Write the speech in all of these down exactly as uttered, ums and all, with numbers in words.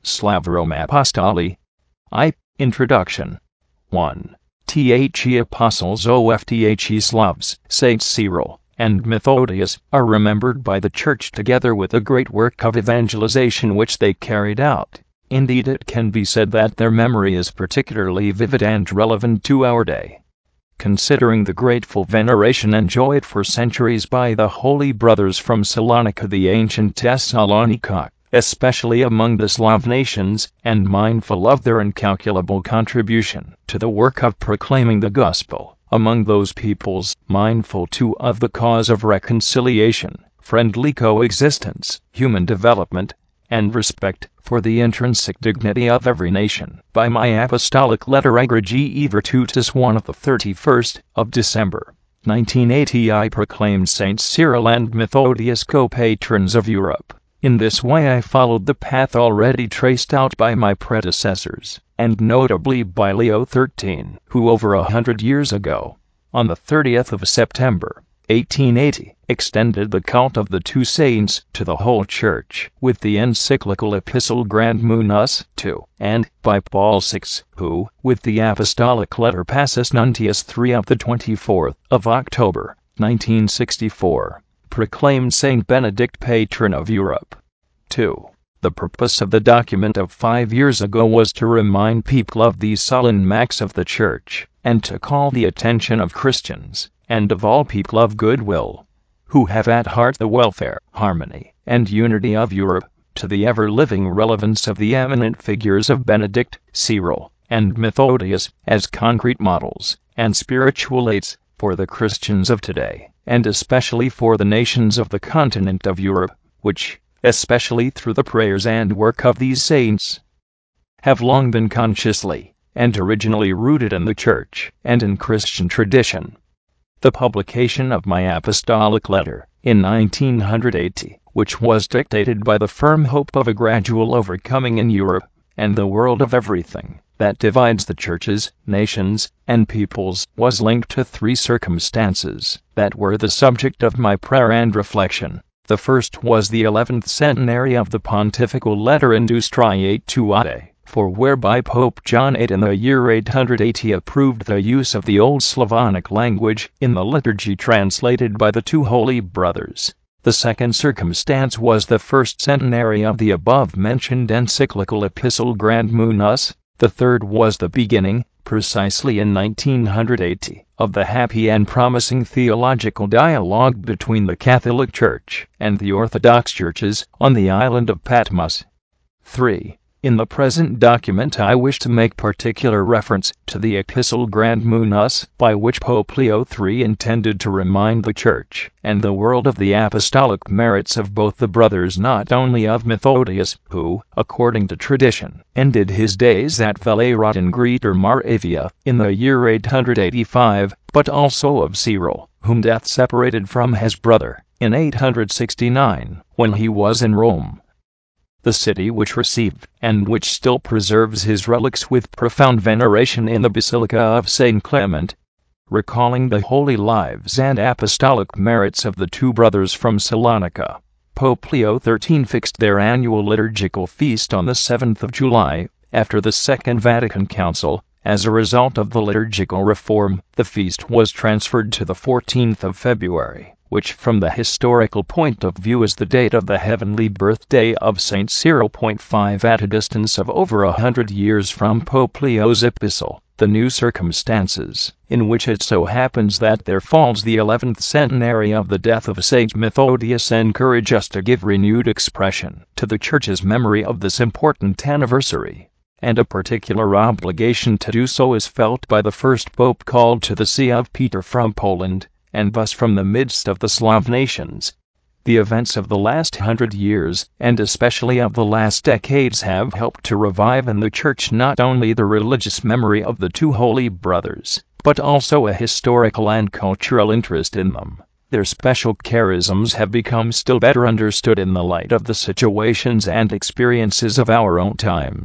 Slavrum Apostoli. I. Introduction. one. The Apostles of the Slavs, Saint Cyril and Methodius, are remembered by the Church together with the great work of evangelization which they carried out. Indeed, it can be said that their memory is particularly vivid and relevant to our day. Considering the grateful veneration enjoyed for centuries by the Holy Brothers from Salonika, the ancient Thessalonica, especially among the Slav nations, and mindful of their incalculable contribution to the work of proclaiming the gospel among those peoples, mindful too of the cause of reconciliation, friendly coexistence, human development, and respect for the intrinsic dignity of every nation, by my apostolic letter Egregiae Virtutis one of the thirty-first of December, nineteen eighty, I proclaimed Saint Cyril and Methodius co-patrons of Europe. In this way I followed the path already traced out by my predecessors, and notably by Leo the thirteenth, who over a hundred years ago, on the thirtieth of September, eighteen eighty, extended the cult of the two saints to the whole Church with the encyclical Epistle Grandum Nos two, and by Paul the sixth, who, with the apostolic letter Passus Nuntius the third of the twenty-fourth of October, nineteen sixty-four, proclaimed Saint Benedict patron of Europe. two. The purpose of the document of five years ago was to remind people of these solemn acts of the Church, and to call the attention of Christians, and of all people of goodwill, who have at heart the welfare, harmony, and unity of Europe, to the ever-living relevance of the eminent figures of Benedict, Cyril, and Methodius, as concrete models and spiritual aids for the Christians of today, and especially for the nations of the continent of Europe, which, especially through the prayers and work of these saints, have long been consciously and originally rooted in the Church and in Christian tradition. The publication of my apostolic letter, in nineteen eighty, which was dictated by the firm hope of a gradual overcoming in Europe and the world of everything that divides the churches, nations, and peoples, was linked to three circumstances that were the subject of my prayer and reflection. The first was the eleventh centenary of the pontifical letter Industriae Tuae, for whereby Pope John the eighth in the year eight hundred eighty approved the use of the Old Slavonic language in the liturgy translated by the two Holy Brothers. The second circumstance was the first centenary of the above-mentioned encyclical Epistle Grandum Nos. The third was the beginning, precisely in nineteen eighty, of the happy and promising theological dialogue between the Catholic Church and the Orthodox churches on the island of Patmos. three. In the present document I wish to make particular reference to the Epistle Grandum Nos, by which Pope Leo the third intended to remind the Church and the world of the apostolic merits of both the brothers, not only of Methodius, who, according to tradition, ended his days at Valerot in Greater Moravia in the year eight hundred eighty-five, but also of Cyril, whom death separated from his brother in eight hundred sixty-nine, when he was in Rome, the city which received, and which still preserves his relics with profound veneration in the Basilica of Saint Clement. Recalling the holy lives and apostolic merits of the two brothers from Salonika, Pope Leo the thirteenth fixed their annual liturgical feast on the seventh of July, after the Second Vatican Council. As a result of the liturgical reform, the feast was transferred to the fourteenth of February, which from the historical point of view is the date of the heavenly birthday of Saint Cyril. five At a distance of over a hundred years from Pope Leo's epistle, the new circumstances, in which it so happens that there falls the eleventh centenary of the death of Saint Methodius, encourage us to give renewed expression to the Church's memory of this important anniversary, and a particular obligation to do so is felt by the first Pope called to the See of Peter from Poland, and thus from the midst of the Slav nations. The events of the last hundred years, and especially of the last decades, have helped to revive in the Church not only the religious memory of the two Holy Brothers, but also a historical and cultural interest in them. Their special charisms have become still better understood in the light of the situations and experiences of our own times.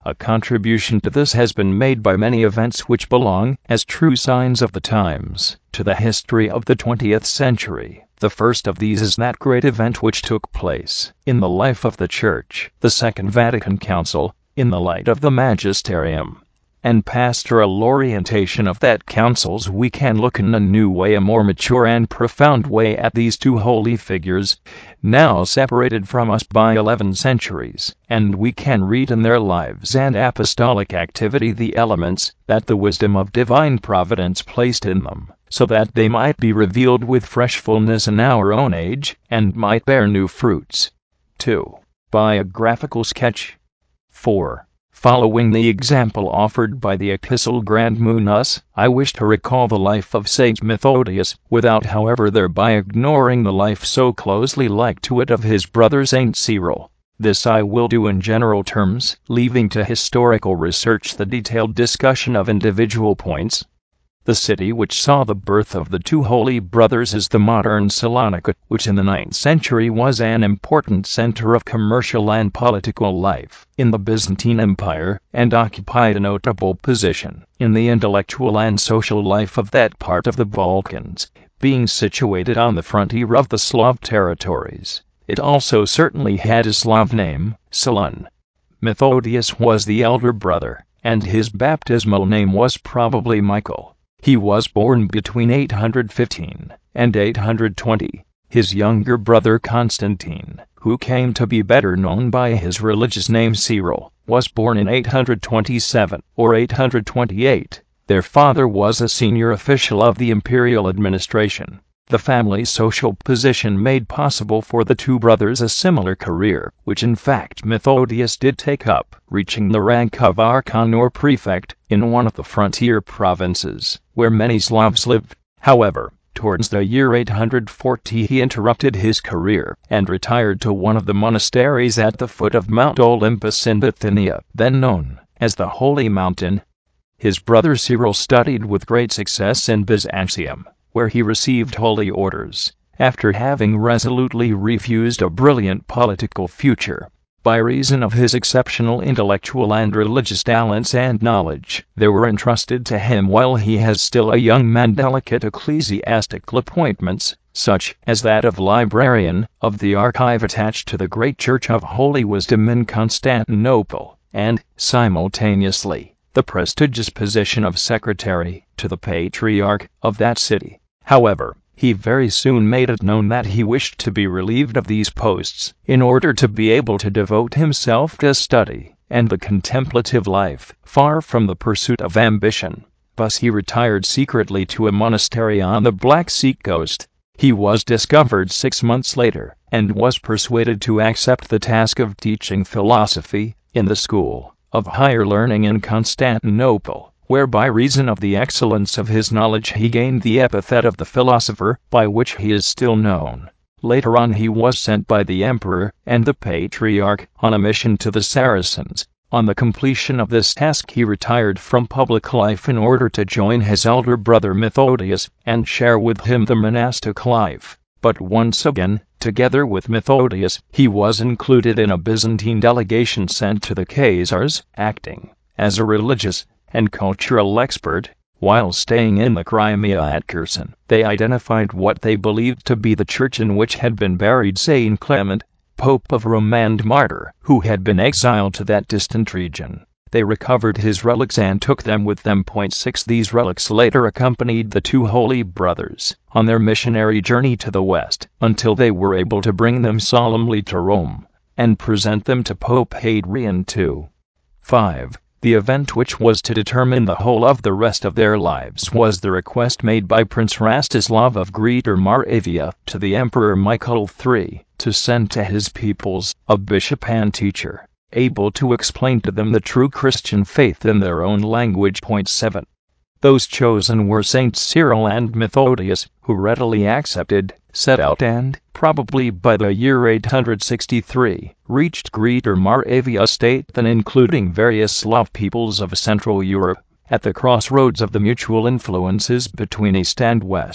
A contribution to this has been made by many events which belong, as true signs of the times, to the history of the twentieth century. The first of these is that great event which took place in the life of the Church, the Second Vatican Council. In the light of the magisterium and pastoral orientation of that councils, we can look in a new way, a more mature and profound way, at these two holy figures, now separated from us by eleven centuries, and we can read in their lives and apostolic activity the elements that the wisdom of divine providence placed in them, so that they might be revealed with fresh fullness in our own age, and might bear new fruits. two. Biographical sketch. four. Following the example offered by the Epistle Grandemunus, I wish to recall the life of Saint Methodius, without however thereby ignoring the life so closely like to it of his brother Saint Cyril. This I will do in general terms, leaving to historical research the detailed discussion of individual points. The city which saw the birth of the two holy brothers is the modern Salonika, which in the ninth century was an important center of commercial and political life in the Byzantine Empire, and occupied a notable position in the intellectual and social life of that part of the Balkans, being situated on the frontier of the Slav territories. It also certainly had a Slav name, Solun. Methodius was the elder brother, and his baptismal name was probably Michael. He was born between eight hundred fifteen and eight hundred twenty. His younger brother Constantine, who came to be better known by his religious name Cyril, was born in eight hundred twenty-seven or eight hundred twenty-eight. Their father was a senior official of the imperial administration. The family's social position made possible for the two brothers a similar career, which in fact Methodius did take up, reaching the rank of archon or prefect in one of the frontier provinces, where many Slavs lived. However, towards the year eight hundred forty he interrupted his career and retired to one of the monasteries at the foot of Mount Olympus in Bithynia, then known as the Holy Mountain. His brother Cyril studied with great success in Byzantium, where he received holy orders, after having resolutely refused a brilliant political future. By reason of his exceptional intellectual and religious talents and knowledge, there were entrusted to him while he was still a young man delicate ecclesiastical appointments, such as that of librarian of the archive attached to the great Church of Holy Wisdom in Constantinople, and, simultaneously, the prestigious position of secretary to the patriarch of that city. However, he very soon made it known that he wished to be relieved of these posts, in order to be able to devote himself to study and the contemplative life, far from the pursuit of ambition. Thus he retired secretly to a monastery on the Black Sea coast. He was discovered six months later, and was persuaded to accept the task of teaching philosophy in the school of higher learning in Constantinople, where by reason of the excellence of his knowledge he gained the epithet of the philosopher, by which he is still known. Later on he was sent by the emperor and the patriarch on a mission to the Saracens. On the completion of this task he retired from public life in order to join his elder brother Methodius and share with him the monastic life. But once again, together with Methodius, he was included in a Byzantine delegation sent to the Khazars, acting as a religious and cultural expert. While staying in the Crimea at Kherson, they identified what they believed to be the church in which had been buried Saint Clement, Pope of Rome and martyr, who had been exiled to that distant region. They recovered his relics and took them with them. six These relics later accompanied the two holy brothers on their missionary journey to the west, until they were able to bring them solemnly to Rome, and present them to Pope Hadrian the Second. five. The event which was to determine the whole of the rest of their lives was the request made by Prince Rastislav of Greater Moravia to the Emperor Michael the Third to send to his peoples a bishop and teacher, able to explain to them the true Christian faith in their own language. seven. Those chosen were Saint Cyril and Methodius, who readily accepted, set out and, probably by the year eight hundred sixty-three, reached Greater Moravia state, then including various Slav peoples of Central Europe. At the crossroads of the mutual influences between East and West,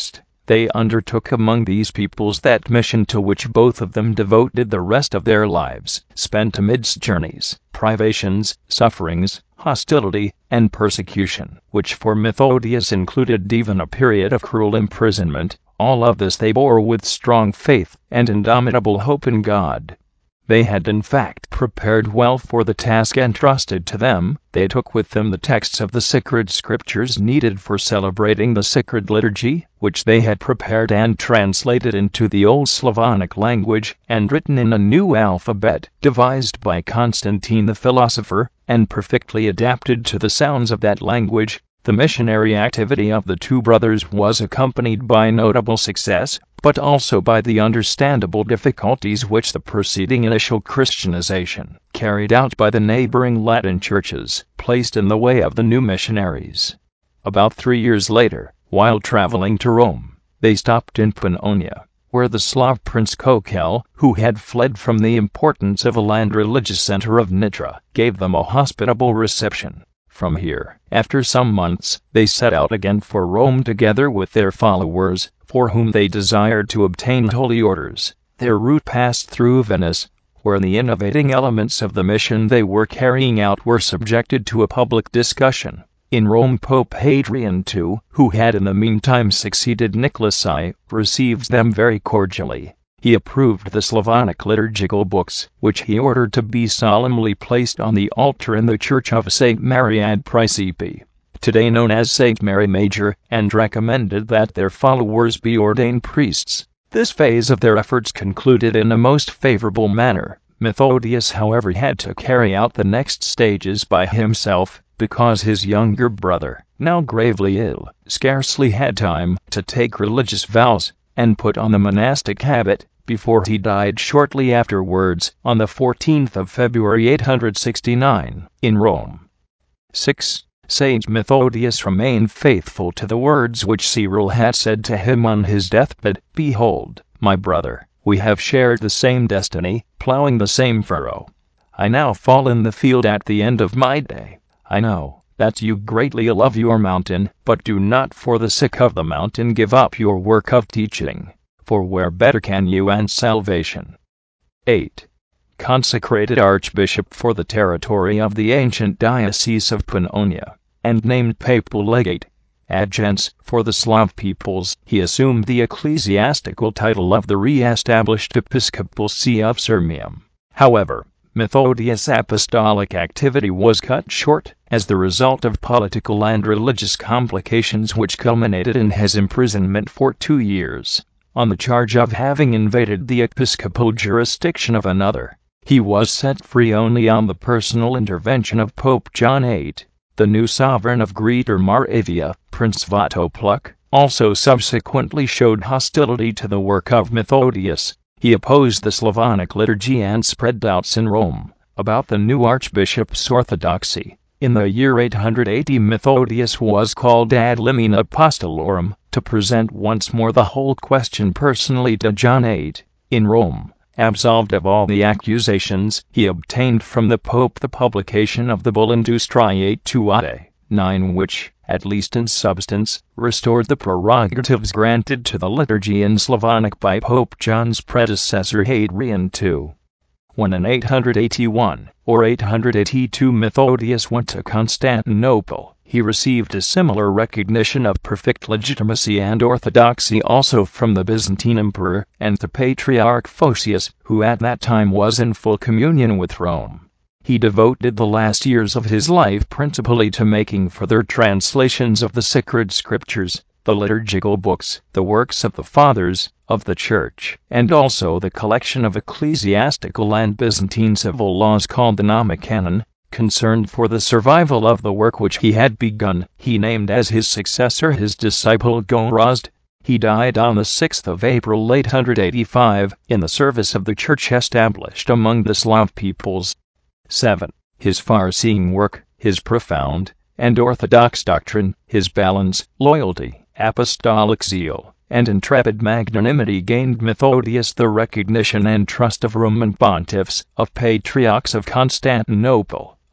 They undertook among these peoples that mission to which both of them devoted the rest of their lives, spent amidst journeys, privations, sufferings, hostility, and persecution, which for Methodius included even a period of cruel imprisonment. All of this they bore with strong faith and indomitable hope in God. They had in fact prepared well for the task entrusted to them. They took with them the texts of the sacred scriptures needed for celebrating the sacred liturgy, which they had prepared and translated into the Old Slavonic language, and written in a new alphabet, devised by Constantine the philosopher, and perfectly adapted to the sounds of that language. The missionary activity of the two brothers was accompanied by notable success, but also by the understandable difficulties which the preceding initial Christianization, carried out by the neighboring Latin churches, placed in the way of the new missionaries. About three years later, while traveling to Rome, they stopped in Pannonia, where the Slav prince Kokel, who had fled from the important civil and religious center of Nitra, gave them a hospitable reception. From here, after some months, they set out again for Rome together with their followers, for whom they desired to obtain holy orders. Their route passed through Venice, where the innovating elements of the mission they were carrying out were subjected to a public discussion. In Rome, Pope Hadrian the Second, who had in the meantime succeeded Nicholas I, received them very cordially. He approved the Slavonic liturgical books, which he ordered to be solemnly placed on the altar in the church of Saint Mary ad Praesepe, today known as Saint Mary Major, and recommended that their followers be ordained priests. This phase of their efforts concluded in a most favorable manner. Methodius, however, had to carry out the next stages by himself, because his younger brother, now gravely ill, scarcely had time to take religious vows and put on the monastic habit, before he died shortly afterwards, on the fourteenth of February eight hundred sixty-nine, in Rome. six. Saint Methodius remained faithful to the words which Cyril had said to him on his deathbed: "Behold, my brother, we have shared the same destiny, plowing the same furrow. I now fall in the field at the end of my day. I know that you greatly love your mountain, but do not for the sake of the mountain give up your work of teaching, for where better can you and salvation?" eight. Consecrated Archbishop for the territory of the ancient Diocese of Pannonia, and named Papal Legate Adjans for the Slav peoples, he assumed the ecclesiastical title of the re-established Episcopal See of Sirmium. However, Methodius' apostolic activity was cut short, as the result of political and religious complications which culminated in his imprisonment for two years. On the charge of having invaded the episcopal jurisdiction of another, he was set free only on the personal intervention of Pope John the Eighth. The new sovereign of Greater Moravia, Prince Svatopluk, also subsequently showed hostility to the work of Methodius. He opposed the Slavonic liturgy and spread doubts in Rome about the new archbishop's orthodoxy. In the year eight hundred eighty, Methodius was called ad limina apostolorum, to present once more the whole question personally to John the Eighth. In Rome, absolved of all the accusations, he obtained from the Pope the publication of the bull Industriae Tuae, nine, which, at least in substance, restored the prerogatives granted to the liturgy in Slavonic by Pope John's predecessor Hadrian the Second. When in eight hundred eighty-one or eight hundred eighty-two Methodius went to Constantinople, he received a similar recognition of perfect legitimacy and orthodoxy also from the Byzantine emperor and the Patriarch Photius, who at that time was in full communion with Rome. He devoted the last years of his life principally to making further translations of the sacred scriptures, the liturgical books, the works of the Fathers of the Church, and also the collection of ecclesiastical and Byzantine civil laws called the Nomocanon. Concerned for the survival of the work which he had begun, he named as his successor his disciple Gorazd. He died on the sixth of April eight hundred eighty-five, in the service of the Church established among the Slav peoples. seven. His far-seeing work, his profound and orthodox doctrine, his balance, loyalty, apostolic zeal, and intrepid magnanimity gained Methodius the recognition and trust of Roman pontiffs, of patriarchs of Constantinople,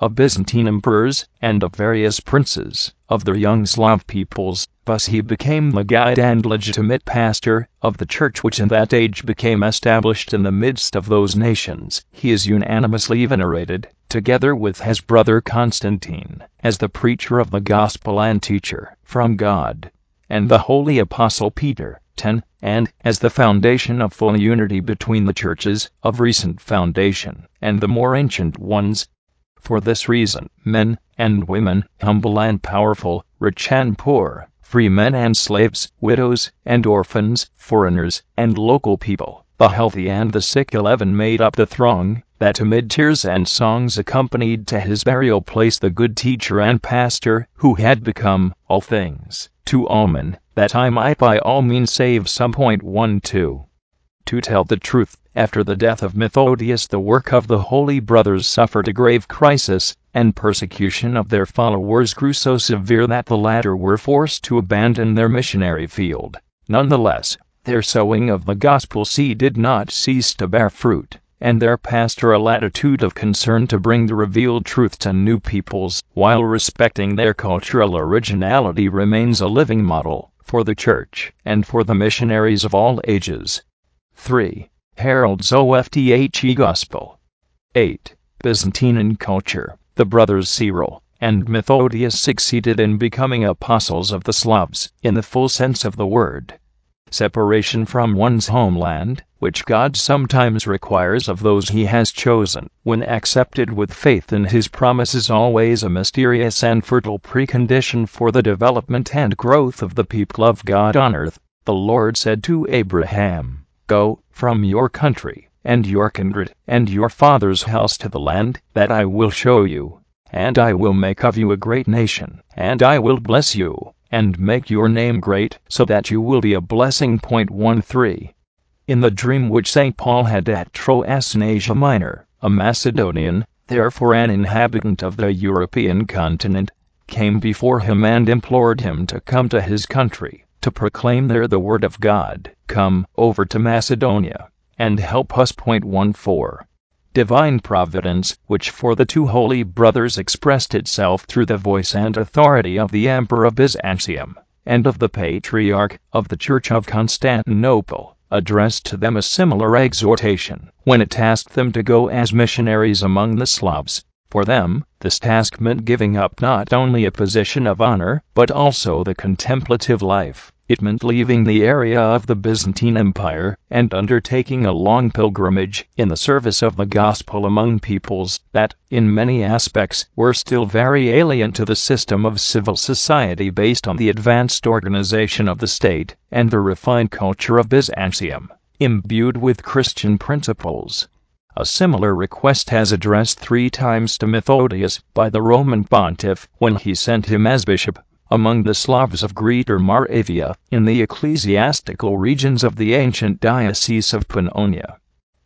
of Byzantine emperors, and of various princes of the young Slav peoples. Thus he became the guide and legitimate pastor of the church which in that age became established in the midst of those nations. He is unanimously venerated, together with his brother Constantine, as the preacher of the gospel and teacher from God, and the holy apostle Peter. ten. And as the foundation of full unity between the churches of recent foundation and the more ancient ones. For this reason, men and women, humble and powerful, rich and poor, free men and slaves, widows and orphans, foreigners and local people, the healthy and the sick, eleven made up the throng, that amid tears and songs accompanied to his burial place the good teacher and pastor, who had become all things to all men, that I might by all means save some. Point one two. To tell the truth, after the death of Methodius the work of the Holy Brothers suffered a grave crisis, and persecution of their followers grew so severe that the latter were forced to abandon their missionary field. Nonetheless, their sowing of the gospel seed did not cease to bear fruit, and their pastoral attitude of concern to bring the revealed truth to new peoples, while respecting their cultural originality, remains a living model for the church and for the missionaries of all ages. three. Heralds of the Gospel. eight. Byzantine culture. The brothers Cyril and Methodius succeeded in becoming apostles of the Slavs, in the full sense of the word. Separation from one's homeland, which God sometimes requires of those he has chosen, when accepted with faith in his promise, is always a mysterious and fertile precondition for the development and growth of the people of God on earth. The Lord said to Abraham, "Go from your country, and your kindred, and your father's house to the land that I will show you, and I will make of you a great nation, and I will bless you, and make your name great, so that you will be a blessing." Point one three. In the dream which Saint Paul had at Troas in Asia Minor, a Macedonian, therefore an inhabitant of the European continent, came before him and implored him to come to his country, to proclaim there the word of God. "Come over to Macedonia, and help us." Point one four. Divine providence, which for the two holy brothers expressed itself through the voice and authority of the Emperor of Byzantium, and of the Patriarch of the Church of Constantinople, addressed to them a similar exhortation, when it tasked them to go as missionaries among the Slavs. For them, this task meant giving up not only a position of honor, but also the contemplative life. It meant leaving the area of the Byzantine Empire, and undertaking a long pilgrimage in the service of the gospel among peoples that, in many aspects, were still very alien to the system of civil society based on the advanced organization of the state, and the refined culture of Byzantium, imbued with Christian principles. A similar request has addressed three times to Methodius by the Roman pontiff, when he sent him as bishop among the Slavs of Greater Moravia, in the ecclesiastical regions of the ancient Diocese of Pannonia.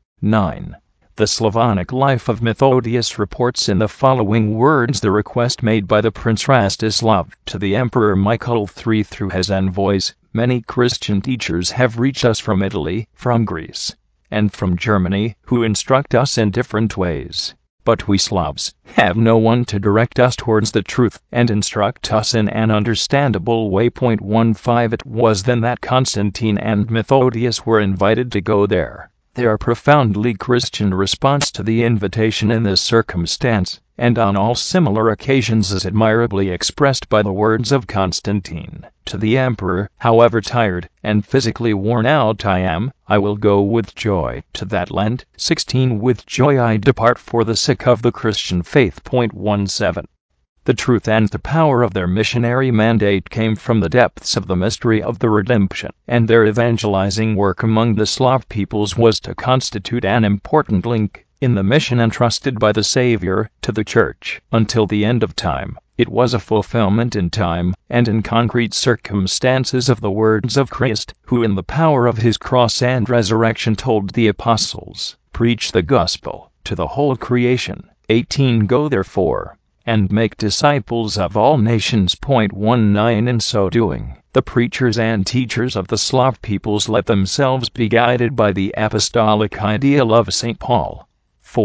nine. The Slavonic life of Methodius reports in the following words the request made by the Prince Rastislav to the Emperor Michael the Third through his envoys. "Many Christian teachers have reached us from Italy, from Greece, and from Germany, who instruct us in different ways. But we Slavs have no one to direct us towards the truth and instruct us in an understandable way." Point one five. It was then that Constantine and Methodius were invited to go there. Their profoundly Christian response to the invitation in this circumstance, and on all similar occasions, is admirably expressed by the words of Constantine to the emperor: "However tired and physically worn out I am, I will go with joy to that land." sixteen. With joy I depart for the sake of the Christian faith. Point one seven. The truth and the power of their missionary mandate came from the depths of the mystery of the redemption, and their evangelizing work among the Slav peoples was to constitute an important link in the mission entrusted by the Savior to the Church until the end of time. It was a fulfillment in time and in concrete circumstances of the words of Christ, who in the power of his cross and resurrection told the apostles, "Preach the gospel to the whole creation." eighteen. Go therefore and make disciples of all nations. Point one nine. In so doing, the preachers and teachers of the Slav peoples let themselves be guided by the apostolic ideal of Saint Paul. four.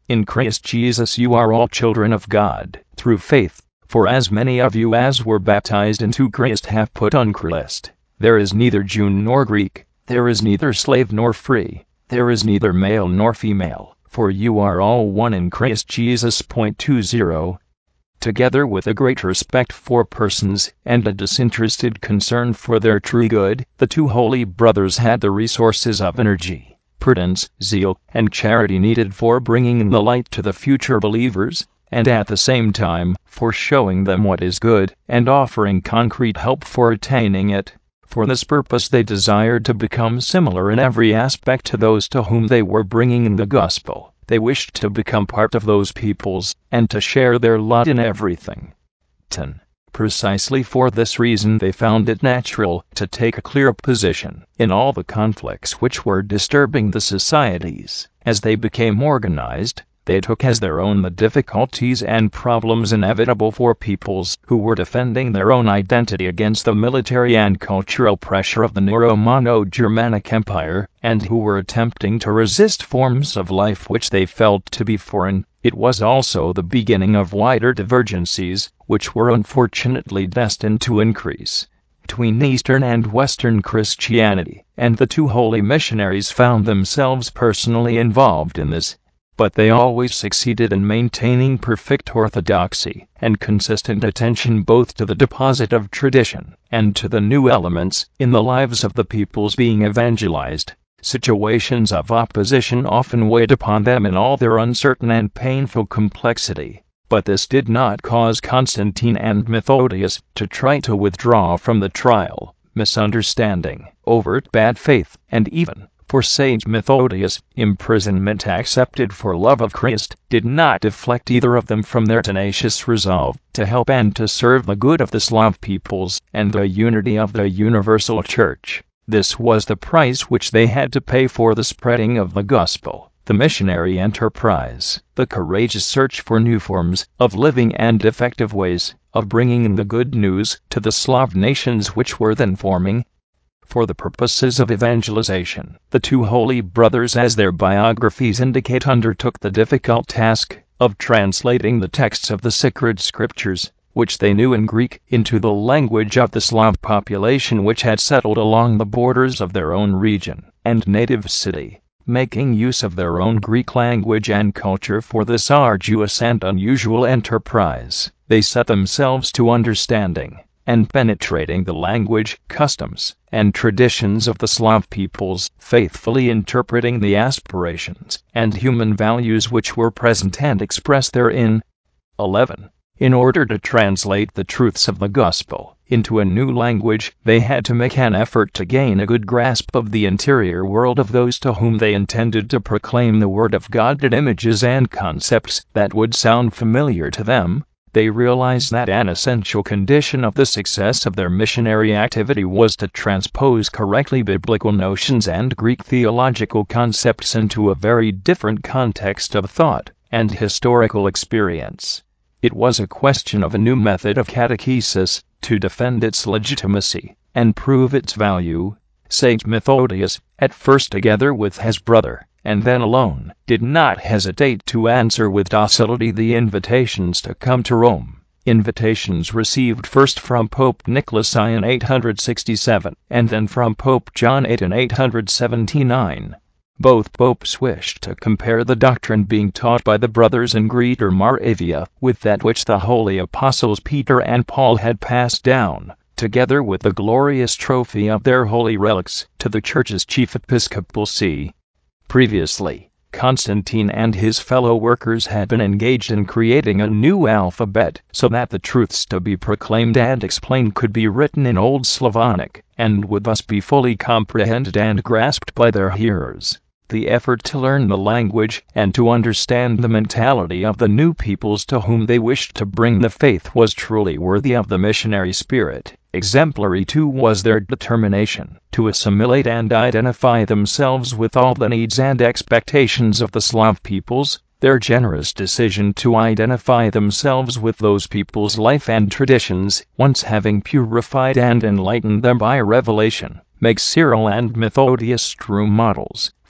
In Christ Jesus you are all children of God, through faith. For as many of you as were baptized into Christ have put on Christ. There is neither Jew nor Greek, there is neither slave nor free, there is neither male nor female, for you are all one in Christ Jesus. twenty. Together with a great respect for persons, and a disinterested concern for their true good, the two holy brothers had the resources of energy, prudence, zeal, and charity needed for bringing the light to the future believers, and at the same time, for showing them what is good, and offering concrete help for attaining it. For this purpose they desired to become similar in every aspect to those to whom they were bringing the gospel. They wished to become part of those peoples, and to share their lot in everything. ten. Precisely for this reason they found it natural to take a clear position in all the conflicts which were disturbing the societies. As they became organized, they took as their own the difficulties and problems inevitable for peoples who were defending their own identity against the military and cultural pressure of the new Romano-Germanic Empire, and who were attempting to resist forms of life which they felt to be foreign. It was also the beginning of wider divergencies, which were unfortunately destined to increase, between Eastern and Western Christianity, and the two holy missionaries found themselves personally involved in this. But they always succeeded in maintaining perfect orthodoxy and consistent attention both to the deposit of tradition and to the new elements in the lives of the peoples being evangelized. Situations of opposition often weighed upon them in all their uncertain and painful complexity, but this did not cause Constantine and Methodius to try to withdraw from the trial. Misunderstanding, overt bad faith, and even, for Sage Methodius, imprisonment accepted for love of Christ, did not deflect either of them from their tenacious resolve to help and to serve the good of the Slav peoples and the unity of the universal church. This was the price which they had to pay for the spreading of the gospel, the missionary enterprise, the courageous search for new forms of living and effective ways of bringing the good news to the Slav nations which were then forming. For the purposes of evangelization, the two holy brothers, as their biographies indicate, undertook the difficult task of translating the texts of the sacred scriptures, which they knew in Greek, into the language of the Slav population which had settled along the borders of their own region and native city. Making use of their own Greek language and culture for this arduous and unusual enterprise, they set themselves to understanding and penetrating the language, customs, and traditions of the Slav peoples, faithfully interpreting the aspirations and human values which were present and expressed therein. eleven. In order to translate the truths of the gospel into a new language, they had to make an effort to gain a good grasp of the interior world of those to whom they intended to proclaim the word of God in images and concepts that would sound familiar to them. They realized that an essential condition of the success of their missionary activity was to transpose correctly biblical notions and Greek theological concepts into a very different context of thought and historical experience. It was a question of a new method of catechesis to defend its legitimacy and prove its value. Saint Methodius, at first together with his brother, and then alone, did not hesitate to answer with docility the invitations to come to Rome. Invitations received first from Pope Nicholas the First in eight hundred sixty-seven, and then from Pope John the Eighth in eight hundred seventy-nine. Both popes wished to compare the doctrine being taught by the brothers in Greater Moravia with that which the holy apostles Peter and Paul had passed down, together with the glorious trophy of their holy relics, to the Church's chief episcopal see. Previously, Constantine and his fellow workers had been engaged in creating a new alphabet so that the truths to be proclaimed and explained could be written in Old Slavonic, and would thus be fully comprehended and grasped by their hearers. The effort to learn the language and to understand the mentality of the new peoples to whom they wished to bring the faith was truly worthy of the missionary spirit. Exemplary too was their determination to assimilate and identify themselves with all the needs and expectations of the Slav peoples. Their generous decision to identify themselves with those peoples' life and traditions, once having purified and enlightened them by revelation, makes Cyril and Methodius true models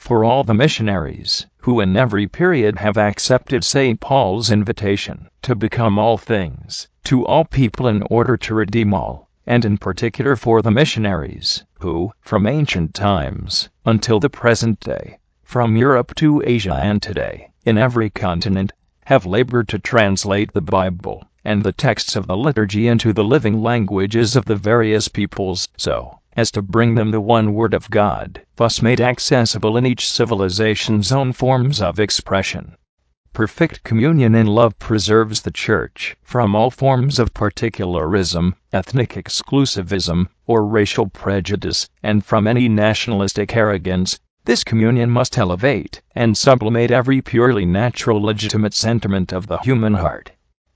for all the missionaries who in every period have accepted Saint Paul's invitation to become all things to all people in order to redeem all, and in particular for the missionaries who, from ancient times until the present day, from Europe to Asia and today, in every continent, have labored to translate the Bible and the texts of the liturgy into the living languages of the various peoples, so as to bring them the one word of God, thus made accessible in each civilization's own forms of expression. Perfect communion in love preserves the Church from all forms of particularism, ethnic exclusivism, or racial prejudice, and from any nationalistic arrogance. This communion must elevate and sublimate every purely natural legitimate sentiment of the human heart.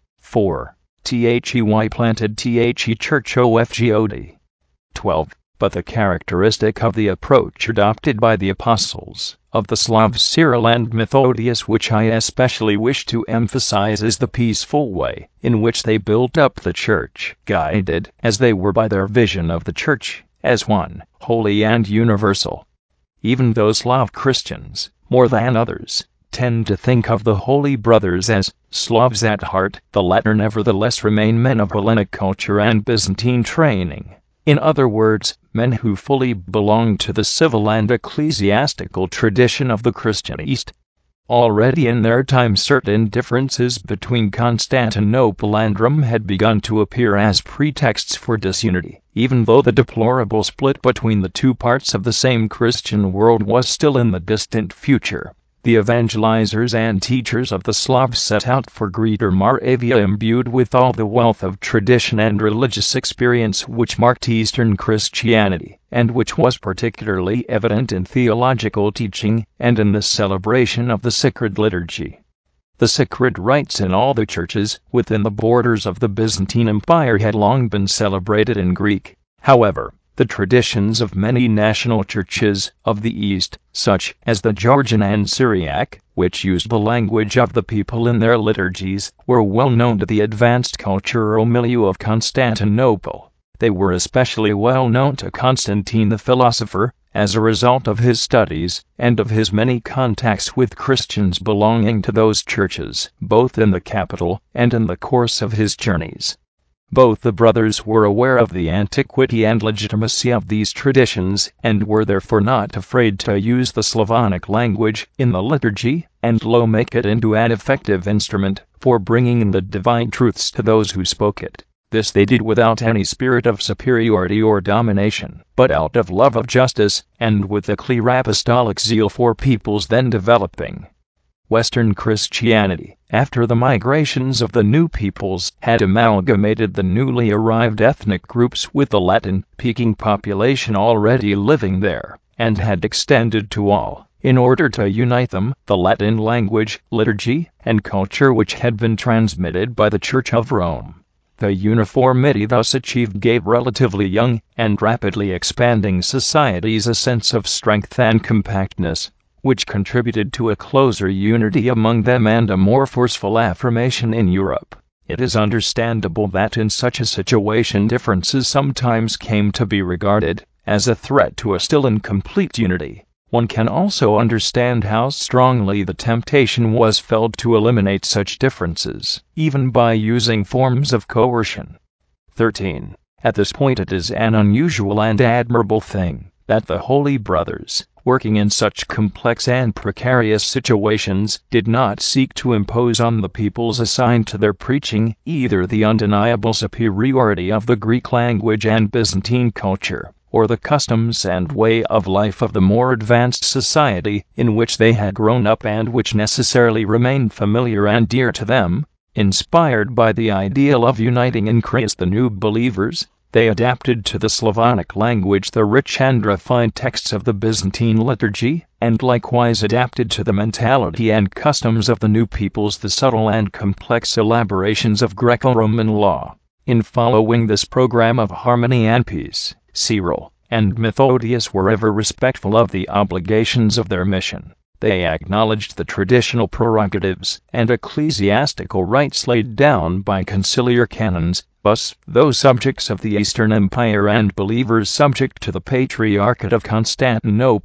four. They planted They Church O F G O D. twelve. But the characteristic of the approach adopted by the apostles of the Slavs Cyril and Methodius, which I especially wish to emphasize, is the peaceful way in which they built up the Church, guided as they were by their vision of the Church as one, holy and universal. Even though Slav Christians, more than others, tend to think of the Holy Brothers as Slavs at heart, the latter nevertheless remain men of Hellenic culture and Byzantine training. In other words, men who fully belong to the civil and ecclesiastical tradition of the Christian East. Already in their time certain differences between Constantinople and Rome had begun to appear as pretexts for disunity, even though the deplorable split between the two parts of the same Christian world was still in the distant future. The evangelizers and teachers of the Slavs set out for Greater Moravia imbued with all the wealth of tradition and religious experience which marked Eastern Christianity, and which was particularly evident in theological teaching and in the celebration of the sacred liturgy. The sacred rites in all the churches within the borders of the Byzantine Empire had long been celebrated in Greek. However, the traditions of many national churches of the East, such as the Georgian and Syriac, which used the language of the people in their liturgies, were well known to the advanced cultural milieu of Constantinople. They were especially well known to Constantine the philosopher, as a result of his studies and of his many contacts with Christians belonging to those churches, both in the capital and in the course of his journeys. Both the brothers were aware of the antiquity and legitimacy of these traditions, and were therefore not afraid to use the Slavonic language in the liturgy, and lo make it into an effective instrument for bringing the divine truths to those who spoke it. This they did without any spirit of superiority or domination, but out of love of justice, and with a clear apostolic zeal for peoples then developing. Western Christianity, after the migrations of the new peoples, had amalgamated the newly arrived ethnic groups with the Latin-speaking population already living there, and had extended to all, in order to unite them, the Latin language, liturgy, and culture which had been transmitted by the Church of Rome. The uniformity thus achieved gave relatively young and rapidly expanding societies a sense of strength and compactness, which contributed to a closer unity among them and a more forceful affirmation in Europe. It is understandable that in such a situation differences sometimes came to be regarded as a threat to a still incomplete unity. One can also understand how strongly the temptation was felt to eliminate such differences, even by using forms of coercion. thirteen. At this point it is an unusual and admirable thing that the Holy Brothers, working in such complex and precarious situations, did not seek to impose on the peoples assigned to their preaching either the undeniable superiority of the Greek language and Byzantine culture, or the customs and way of life of the more advanced society in which they had grown up and which necessarily remained familiar and dear to them. Inspired by the ideal of uniting in Christ the new believers, they adapted to the Slavonic language the rich and refined texts of the Byzantine liturgy, and likewise adapted to the mentality and customs of the new peoples the subtle and complex elaborations of Greco-Roman law. In following this program of harmony and peace, Cyril and Methodius were ever respectful of the obligations of their mission. They acknowledged the traditional prerogatives and ecclesiastical rights laid down by conciliar canons. Thus, though subjects of the Eastern Empire and believers subject to the Patriarchate of Constantinople,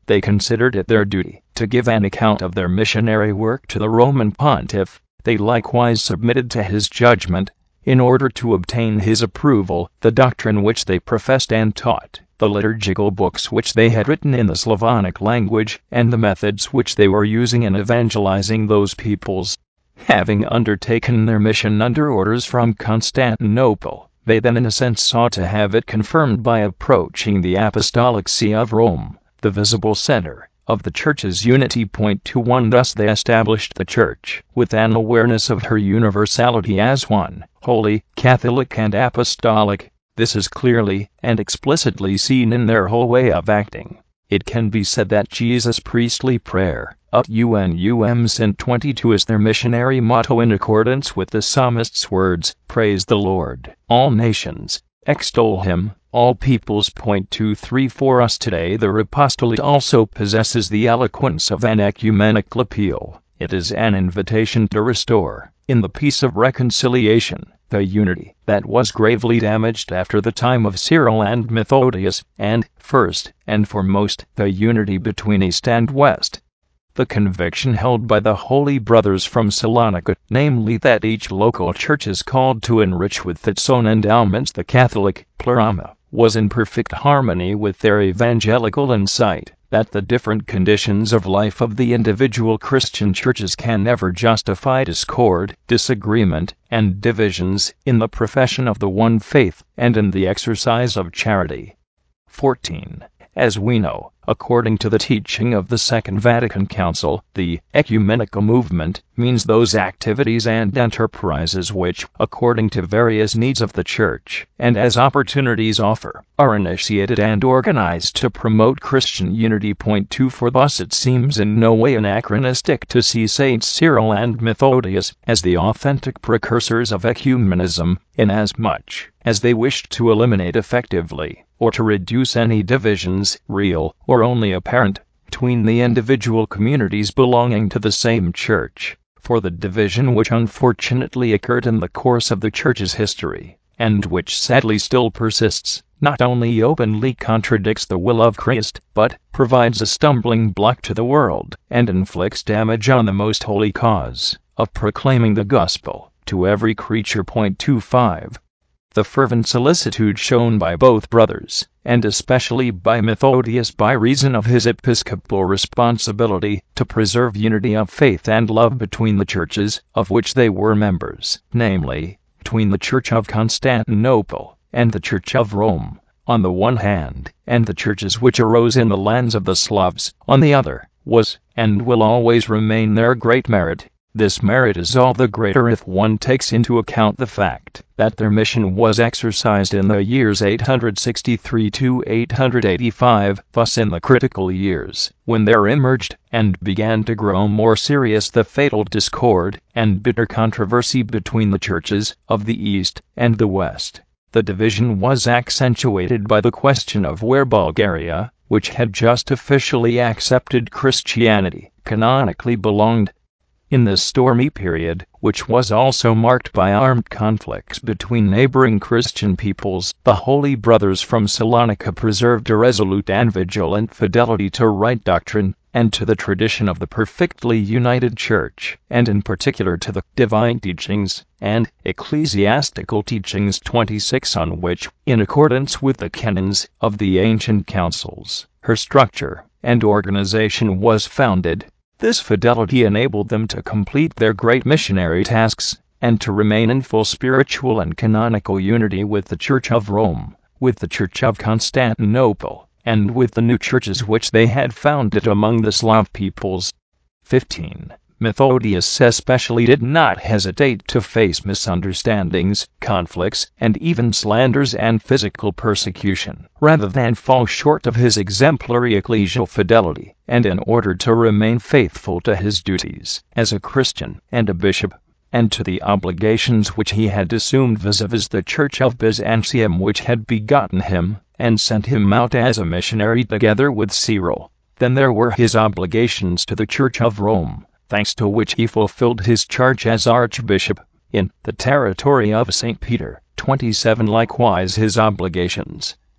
they considered it their duty to give an account of their missionary work to the Roman pontiff. They likewise submitted to his judgment, in order to obtain his approval, the doctrine which they professed and taught, the liturgical books which they had written in the Slavonic language, and the methods which they were using in evangelizing those peoples. Having undertaken their mission under orders from Constantinople, they then in a sense sought to have it confirmed by approaching the Apostolic See of Rome, the visible center of the Church's unity. twenty-one Thus they established the Church with an awareness of her universality as one, holy, Catholic and Apostolic. This is clearly and explicitly seen in their whole way of acting. It can be said that Jesus' priestly prayer, Ut unum sint twenty-two, is their missionary motto in accordance with the psalmist's words, "Praise the Lord, all nations, extol him, all peoples." twenty-three For us today the apostolate also possesses the eloquence of an ecumenical appeal. It is an invitation to restore, in the peace of reconciliation, the unity that was gravely damaged after the time of Cyril and Methodius, and, first and foremost, the unity between East and West. The conviction held by the Holy Brothers from Salonika, namely that each local church is called to enrich with its own endowments the Catholic pleroma, was in perfect harmony with their evangelical insight that the different conditions of life of the individual Christian churches can never justify discord, disagreement, and divisions in the profession of the one faith and in the exercise of charity. fourteen. As we know, according to the teaching of the Second Vatican Council, the ecumenical movement means those activities and enterprises which, according to various needs of the Church, and as opportunities offer, are initiated and organized to promote Christian unity. two For thus it seems in no way anachronistic to see Saints Cyril and Methodius as the authentic precursors of ecumenism, inasmuch as they wished to eliminate effectively, or to reduce any divisions, real or only apparent, between the individual communities belonging to the same church. For the division which unfortunately occurred in the course of the Church's history, and which sadly still persists, not only openly contradicts the will of Christ, but provides a stumbling block to the world, and inflicts damage on the most holy cause of proclaiming the gospel to every creature. twenty-five The fervent solicitude shown by both brothers, and especially by Methodius by reason of his episcopal responsibility to preserve unity of faith and love between the churches of which they were members, namely, between the Church of Constantinople and the Church of Rome, on the one hand, and the churches which arose in the lands of the Slavs, on the other, was, and will always remain their great merit. This merit is all the greater if one takes into account the fact that their mission was exercised in the years eight hundred sixty-three to eight hundred eighty-five, thus in the critical years, when there emerged and began to grow more serious the fatal discord and bitter controversy between the churches of the East and the West. The division was accentuated by the question of where Bulgaria, which had just officially accepted Christianity, canonically belonged. In this stormy period, which was also marked by armed conflicts between neighboring Christian peoples, the Holy Brothers from Salonika preserved a resolute and vigilant fidelity to right doctrine, and to the tradition of the perfectly united Church, and in particular to the divine teachings and ecclesiastical teachings. twenty-six On which, in accordance with the canons of the ancient councils, her structure and organization was founded. This fidelity enabled them to complete their great missionary tasks, and to remain in full spiritual and canonical unity with the Church of Rome, with the Church of Constantinople, and with the new churches which they had founded among the Slav peoples. fifteen. Methodius especially did not hesitate to face misunderstandings, conflicts, and even slanders and physical persecution, rather than fall short of his exemplary ecclesial fidelity, and in order to remain faithful to his duties as a Christian and a bishop, and to the obligations which he had assumed vis-a-vis the Church of Byzantium, which had begotten him and sent him out as a missionary together with Cyril. Then there were his obligations to the Church of Rome, thanks to which he fulfilled his charge as Archbishop in the territory of Saint Peter. twenty-seven Likewise his obligations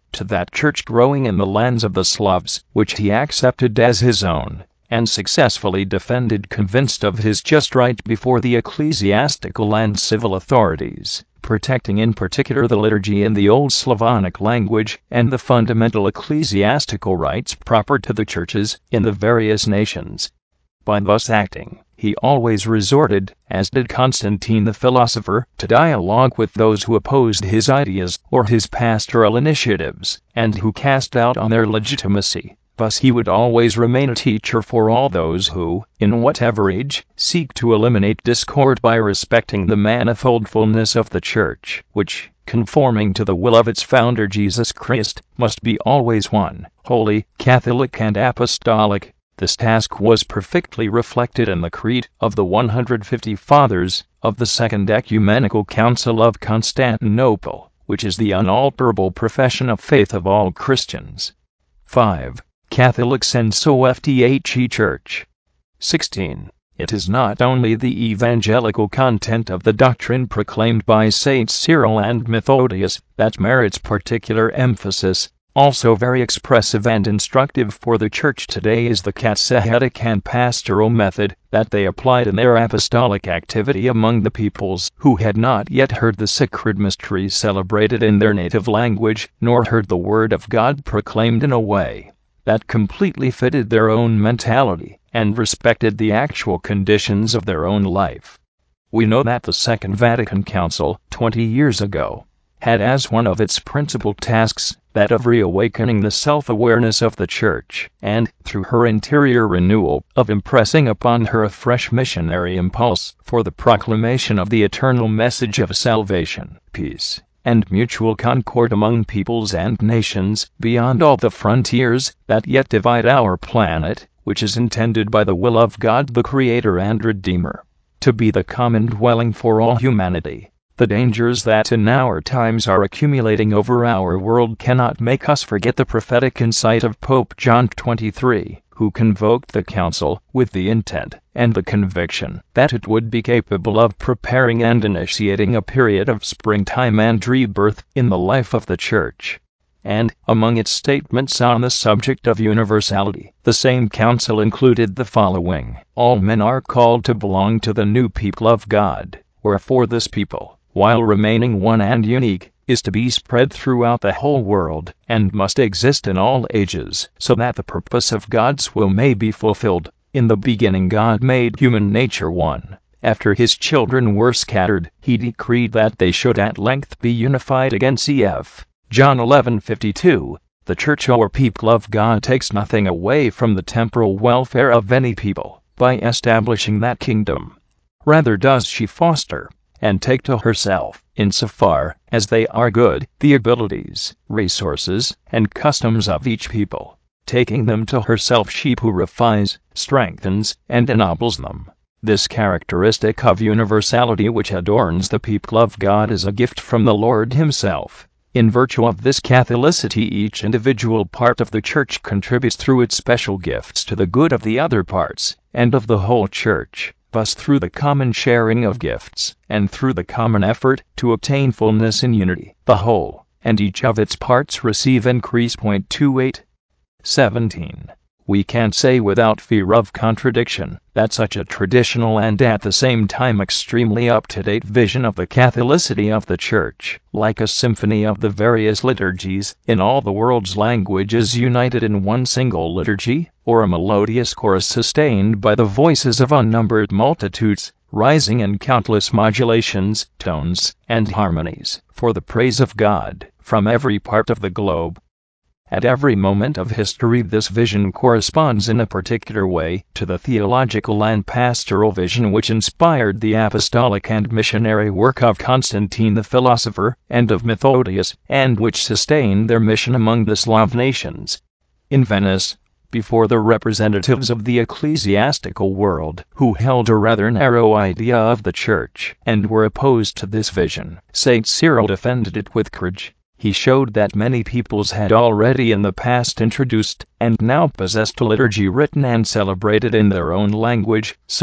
to that church growing in the lands of the Slavs, which he accepted as his own, and successfully defended, convinced of his just right before the ecclesiastical and civil authorities, protecting in particular the liturgy in the Old Slavonic language and the fundamental ecclesiastical rights proper to the churches in the various nations. By thus acting, he always resorted, as did Constantine the philosopher, to dialogue with those who opposed his ideas or his pastoral initiatives, and who cast doubt on their legitimacy. Thus he would always remain a teacher for all those who, in whatever age, seek to eliminate discord by respecting the manifoldness of the Church, which, conforming to the will of its founder Jesus Christ, must be always one, holy, Catholic and apostolic. This task was perfectly reflected in the creed of the one hundred fifty Fathers of the Second Ecumenical Council of Constantinople, which is the unalterable profession of faith of all Christians. five. Catholics and Softhe Church. sixteen. It is not only the evangelical content of the doctrine proclaimed by Saints Cyril and Methodius that merits particular emphasis. Also very expressive and instructive for the Church today is the catechetic and pastoral method that they applied in their apostolic activity among the peoples who had not yet heard the sacred mysteries celebrated in their native language, nor heard the Word of God proclaimed in a way that completely fitted their own mentality and respected the actual conditions of their own life. We know that the Second Vatican Council, twenty years ago, had as one of its principal tasks that of reawakening the self-awareness of the Church, and, through her interior renewal, of impressing upon her a fresh missionary impulse for the proclamation of the eternal message of salvation, peace, and mutual concord among peoples and nations beyond all the frontiers that yet divide our planet, which is intended by the will of God the Creator and Redeemer to be the common dwelling for all humanity. The dangers that in our times are accumulating over our world cannot make us forget the prophetic insight of Pope John the twenty-third, who convoked the council with the intent and the conviction that it would be capable of preparing and initiating a period of springtime and rebirth in the life of the Church. And, among its statements on the subject of universality, the same council included the following: all men are called to belong to the new people of God, wherefore this people, while remaining one and unique, is to be spread throughout the whole world, and must exist in all ages, so that the purpose of God's will may be fulfilled. In the beginning God made human nature one. After his children were scattered, he decreed that they should at length be unified again. Cf. John eleven fifty-two. The Church or people of God takes nothing away from the temporal welfare of any people by establishing that kingdom. Rather does she foster and take to herself, insofar as they are good, the abilities, resources, and customs of each people. Taking them to herself she purifies, strengthens, and ennobles them. This characteristic of universality which adorns the people of God is a gift from the Lord himself. In virtue of this Catholicity each individual part of the Church contributes through its special gifts to the good of the other parts, and of the whole Church. Thus through the common sharing of gifts, and through the common effort to obtain fullness in unity, the whole, and each of its parts receive increase. twenty-eight. seventeen. We can say without fear of contradiction that such a traditional and at the same time extremely up-to-date vision of the Catholicity of the Church, like a symphony of the various liturgies in all the world's languages united in one single liturgy, or a melodious chorus sustained by the voices of unnumbered multitudes, rising in countless modulations, tones, and harmonies, for the praise of God, from every part of the globe. At every moment of history this vision corresponds in a particular way to the theological and pastoral vision which inspired the apostolic and missionary work of Constantine the philosopher and of Methodius, and which sustained their mission among the Slav nations. In Venice, before the representatives of the ecclesiastical world, who held a rather narrow idea of the Church and were opposed to this vision, Saint Cyril defended it with courage. He showed that many peoples had already in the past introduced, and now possessed a liturgy written and celebrated in their own language, such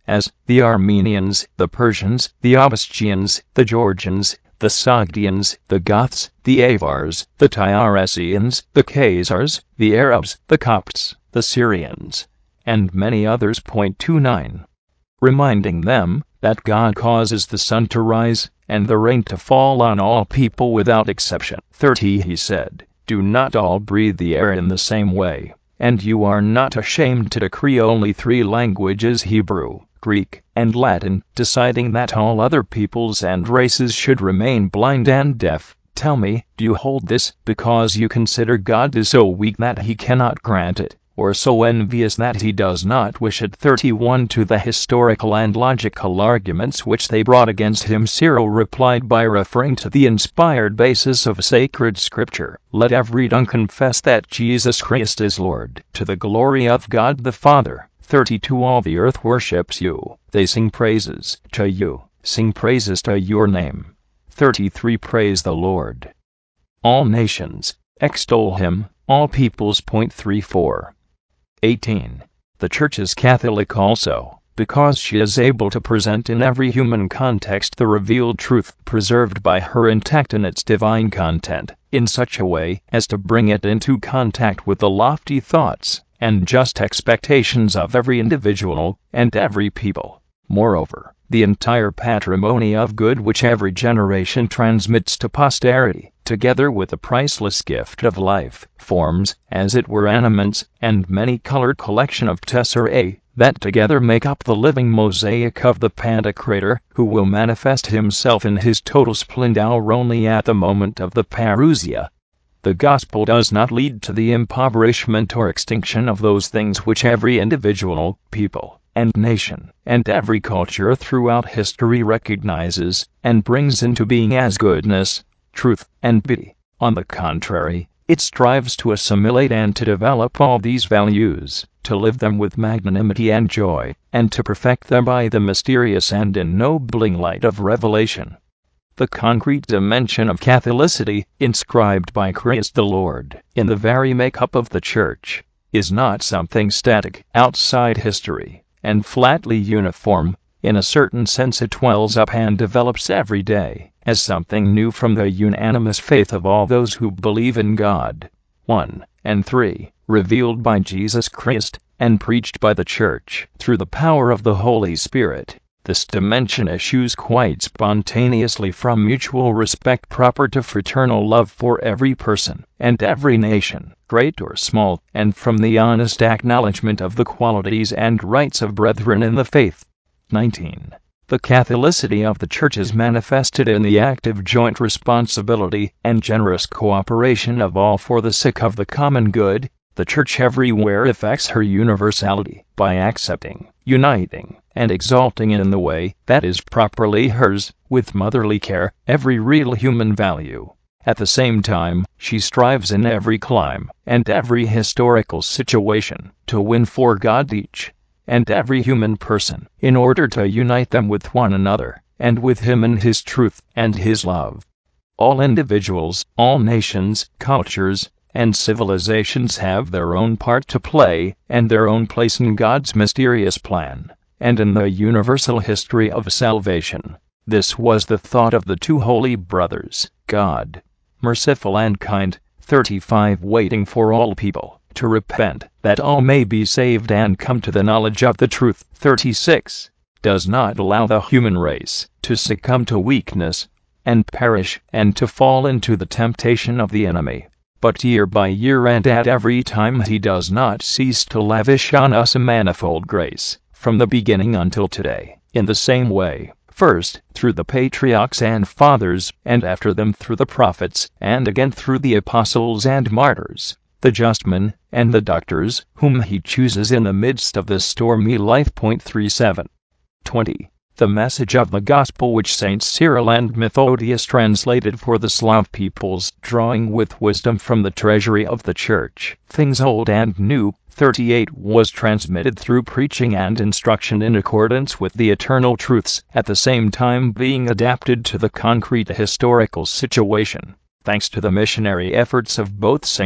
as the Armenians, the Persians, the Obaschians, the Georgians, the Sogdians, the Goths, the Avars, the Tiresians, the Khazars, the Arabs, the Copts, the Syrians, and many others. Point two nine. Reminding them that God causes the sun to rise and the rain to fall on all people without exception. thirty. He said, do not all breathe the air in the same way, and you are not ashamed to decree only three languages, Hebrew, Greek, and Latin, deciding that all other peoples and races should remain blind and deaf. Tell me, do you hold this because you consider God is so weak that he cannot grant it, or so envious that he does not wish it? thirty-one. To the historical and logical arguments which they brought against him, Cyril replied by referring to the inspired basis of sacred scripture. Let every tongue confess that Jesus Christ is Lord, to the glory of God the Father. thirty-two. All the earth worships you, they sing praises to you, sing praises to your name. thirty-three. Praise the Lord. All nations extol him, all peoples. Point three four. eighteen. The Church is Catholic also, because she is able to present in every human context the revealed truth, preserved by her intact in its divine content, in such a way as to bring it into contact with the lofty thoughts and just expectations of every individual and every people. Moreover, the entire patrimony of good which every generation transmits to posterity, together with the priceless gift of life, forms, as it were, an immense and many-colored collection of tesserae, that together make up the living mosaic of the Pantocrator, who will manifest himself in his total splendor only at the moment of the parousia. The gospel does not lead to the impoverishment or extinction of those things which every individual, people, and nation, and every culture throughout history recognizes and brings into being as goodness, truth, and beauty. On the contrary, it strives to assimilate and to develop all these values, to live them with magnanimity and joy, and to perfect them by the mysterious and ennobling light of revelation. The concrete dimension of Catholicity, inscribed by Christ the Lord in the very make-up of the Church, is not something static, outside history, and flatly uniform. In a certain sense it wells up and develops every day, as something new from the unanimous faith of all those who believe in God. one and three, revealed by Jesus Christ, and preached by the Church, through the power of the Holy Spirit. This dimension issues quite spontaneously from mutual respect proper to fraternal love for every person and every nation, great or small, and from the honest acknowledgement of the qualities and rights of brethren in the faith. nineteen. The Catholicity of the Church is manifested in the active joint responsibility and generous cooperation of all for the sake of the common good. The Church everywhere effects her universality by accepting, uniting, and exalting in the way that is properly hers, with motherly care, every real human value. At the same time, she strives in every clime and every historical situation to win for God each and every human person, in order to unite them with one another, and with him in his truth and his love. All individuals, all nations, cultures, and civilizations have their own part to play, and their own place in God's mysterious plan, and in the universal history of salvation. This was the thought of the two holy brothers, God, merciful and kind, thirty-five, waiting for all people to repent, that all may be saved and come to the knowledge of the truth. thirty-six. Does not allow the human race to succumb to weakness and perish and to fall into the temptation of the enemy, but year by year and at every time he does not cease to lavish on us a manifold grace, from the beginning until today, in the same way, first through the patriarchs and fathers, and after them through the prophets, and again through the apostles and martyrs, the just men, and the doctors, whom he chooses in the midst of this stormy life. Point three seven. twenty. The message of the gospel which Saints Cyril and Methodius translated for the Slav peoples, drawing with wisdom from the treasury of the Church, things old and new. thirty-eight. Was transmitted through preaching and instruction in accordance with the eternal truths, at the same time being adapted to the concrete historical situation, thanks to the missionary efforts of both saints.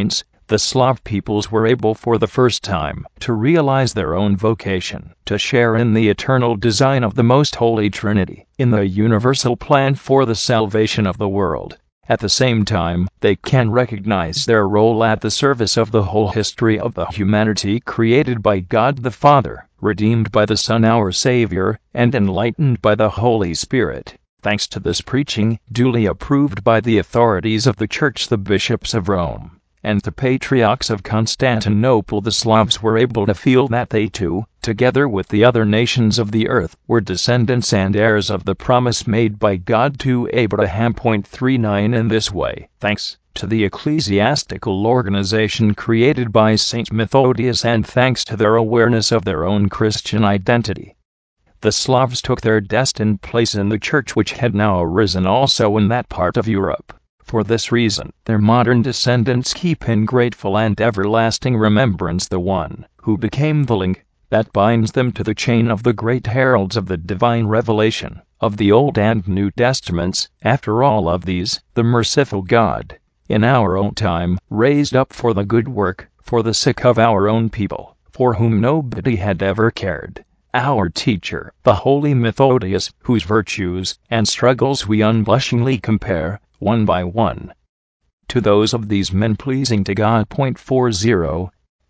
the Slav peoples were able for the first time to realize their own vocation, to share in the eternal design of the Most Holy Trinity, in the universal plan for the salvation of the world. At the same time, they can recognize their role at the service of the whole history of the humanity created by God the Father, redeemed by the Son our Savior, and enlightened by the Holy Spirit. Thanks to this preaching, duly approved by the authorities of the Church, the bishops of Rome, and the patriarchs of Constantinople, the Slavs were able to feel that they too, together with the other nations of the earth, were descendants and heirs of the promise made by God to Abraham. thirty-nine In this way, thanks to the ecclesiastical organization created by Saint Methodius and thanks to their awareness of their own Christian identity, the Slavs took their destined place in the Church, which had now arisen also in that part of Europe. For this reason, their modern descendants keep in grateful and everlasting remembrance the one who became the link that binds them to the chain of the great heralds of the divine revelation of the Old and New Testaments. After all of these, the merciful God, in our own time, raised up for the good work, for the sake of our own people, for whom nobody had ever cared, our teacher, the holy Methodius, whose virtues and struggles we unblushingly compare, one by one, to those of these men pleasing to God. forty.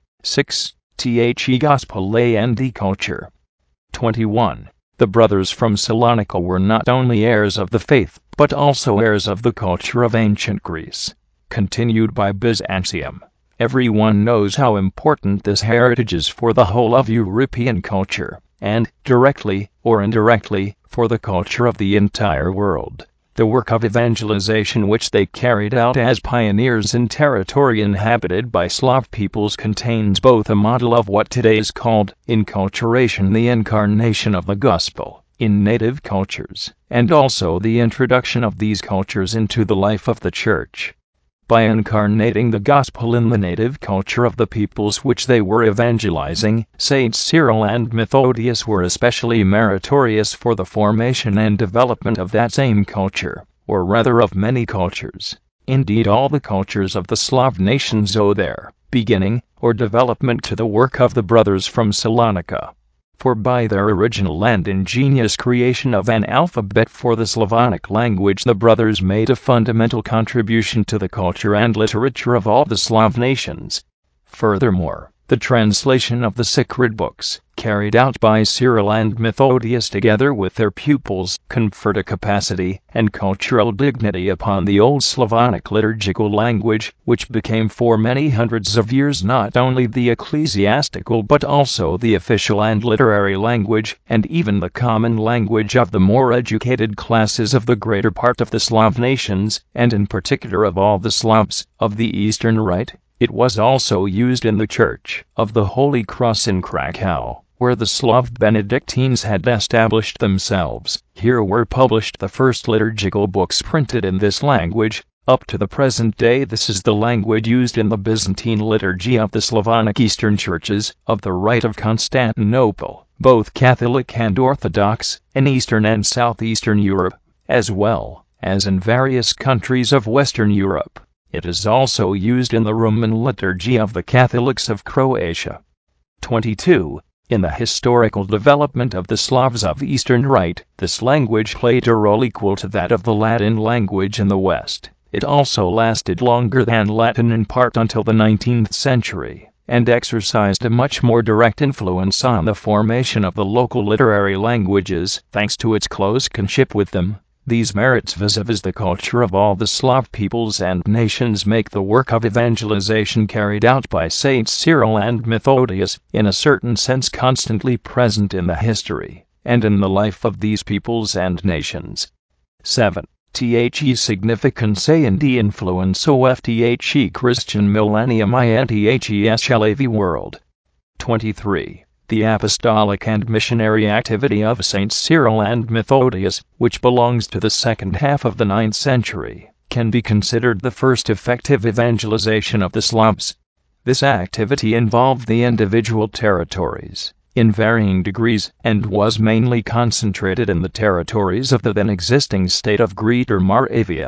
six. The Gospel and Culture. twenty-one. The brothers from Salonika were not only heirs of the faith, but also heirs of the culture of ancient Greece, continued by Byzantium. Everyone knows how important this heritage is for the whole of European culture, and, directly or indirectly, for the culture of the entire world. The work of evangelization which they carried out as pioneers in territory inhabited by Slav peoples contains both a model of what today is called inculturation, the incarnation of the gospel in native cultures, and also the introduction of these cultures into the life of the Church. By incarnating the gospel in the native culture of the peoples which they were evangelizing, Saints Cyril and Methodius were especially meritorious for the formation and development of that same culture, or rather of many cultures. Indeed, all the cultures of the Slav nations owe their beginning or development to the work of the brothers from Salonika. For by their original and ingenious creation of an alphabet for the Slavonic language, the brothers made a fundamental contribution to the culture and literature of all the Slav nations. Furthermore, the translation of the sacred books, carried out by Cyril and Methodius together with their pupils, conferred a capacity and cultural dignity upon the old Slavonic liturgical language, which became for many hundreds of years not only the ecclesiastical but also the official and literary language, and even the common language of the more educated classes of the greater part of the Slav nations, and in particular of all the Slavs of the Eastern Rite. It was also used in the Church of the Holy Cross in Krakow, where the Slav Benedictines had established themselves. Here were published the first liturgical books printed in this language. Up to the present day, this is the language used in the Byzantine liturgy of the Slavonic Eastern churches of the Rite of Constantinople, both Catholic and Orthodox, in Eastern and Southeastern Europe, as well as in various countries of Western Europe. It is also used in the Roman liturgy of the Catholics of Croatia. twenty-two. In the historical development of the Slavs of Eastern Rite, this language played a role equal to that of the Latin language in the West. It also lasted longer than Latin in part until the nineteenth century, and exercised a much more direct influence on the formation of the local literary languages, thanks to its close kinship with them. These merits vis-a-vis the culture of all the Slav peoples and nations make the work of evangelization carried out by Saints Cyril and Methodius, in a certain sense constantly present in the history and in the life of these peoples and nations. seven. The significance and influence of the Christian millennium in the Slav world. twenty-three. The apostolic and missionary activity of Saints Cyril and Methodius, which belongs to the second half of the ninth century, can be considered the first effective evangelization of the Slavs. This activity involved the individual territories, in varying degrees, and was mainly concentrated in the territories of the then existing state of Greater Moravia.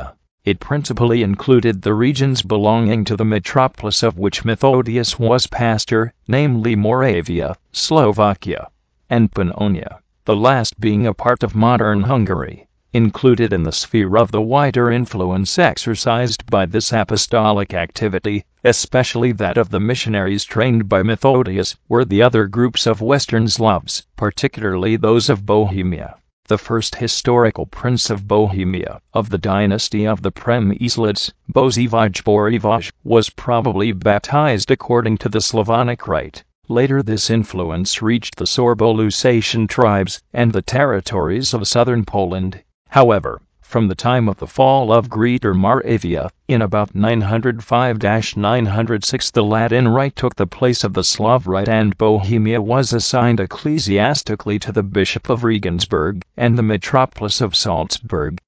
It principally included the regions belonging to the metropolis of which Methodius was pastor, namely Moravia, Slovakia, and Pannonia, the last being a part of modern Hungary, included in the sphere of the wider influence exercised by this apostolic activity, especially that of the missionaries trained by Methodius, were the other groups of Western Slavs, particularly those of Bohemia. The first historical prince of Bohemia, of the dynasty of the Přemyslids, Bořivoj Bořivoj, was probably baptized according to the Slavonic rite. Later this influence reached the Sorbo-Lusatian tribes and the territories of southern Poland. However, from the time of the fall of Greater Moravia, in about nine hundred five to nine hundred six, the Latin rite took the place of the Slav rite, and Bohemia was assigned ecclesiastically to the Bishop of Regensburg and the metropolis of Salzburg.